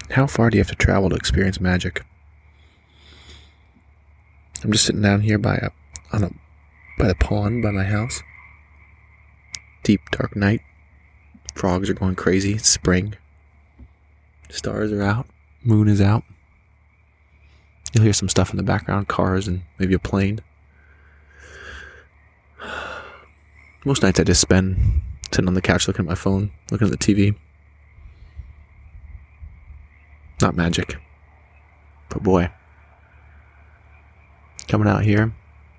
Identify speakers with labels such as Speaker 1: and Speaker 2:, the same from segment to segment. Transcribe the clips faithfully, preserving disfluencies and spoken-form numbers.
Speaker 1: How far do you have to travel to experience magic? I'm just sitting down here by a, on a, by the pond by my house. Deep, dark night. Frogs are going crazy. It's spring. Stars are out. Moon is out. You'll hear some stuff in the background. Cars and maybe a plane. Most nights I just spend sitting on the couch looking at my phone, looking at the T V. Not magic. But boy. Coming out here.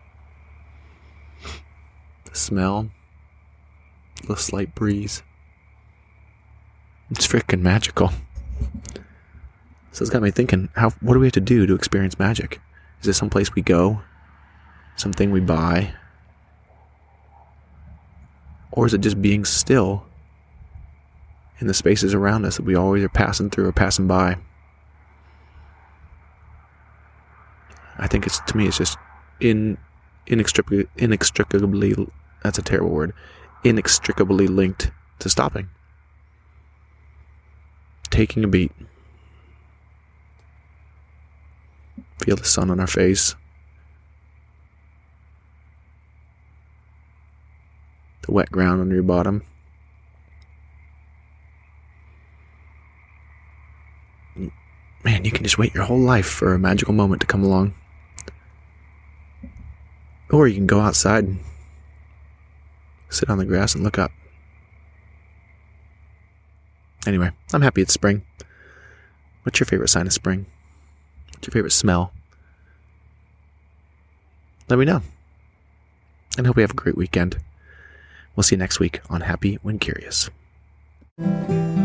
Speaker 1: The smell. The slight breeze. It's freaking magical. So it's got me thinking, how what do we have to do to experience magic? Is it someplace we go? Something we buy? Or is it just being still in the spaces around us that we always are passing through or passing by? I think it's, to me, it's just in, inextricably, inextricably, that's a terrible word, inextricably linked to stopping. Taking a beat. Feel the sun on our face. The wet ground under your bottom. Man, you can just wait your whole life for a magical moment to come along. Or you can go outside and sit on the grass and look up. Anyway, I'm happy it's spring. What's your favorite sign of spring? What's your favorite smell? Let me know. And I hope you have a great weekend. We'll see you next week on Happy When Curious.